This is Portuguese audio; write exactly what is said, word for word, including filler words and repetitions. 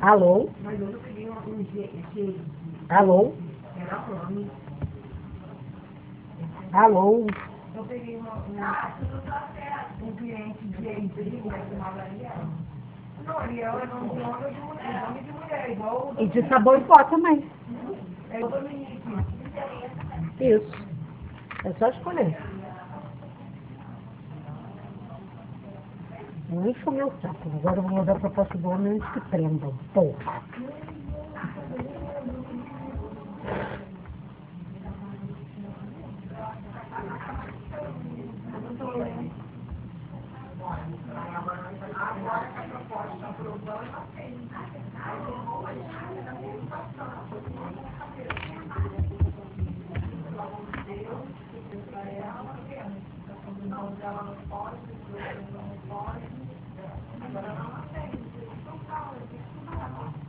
Alô? Mas hoje eu peguei um, um G, G, Alô? era Rami. Alô? Eu peguei uma, um, um cliente de emprego, né, chamava Ariel. Não, Ariel é nome de homem de mulher, nome de mulher, igual o E de sabor pó também. é o Dominique. Isso. É só escolher. Não enche o meu saco. Agora eu vou mandar a proposta do homem antes que prendam. Pô. Ela não pode, não pode. Agora não tem.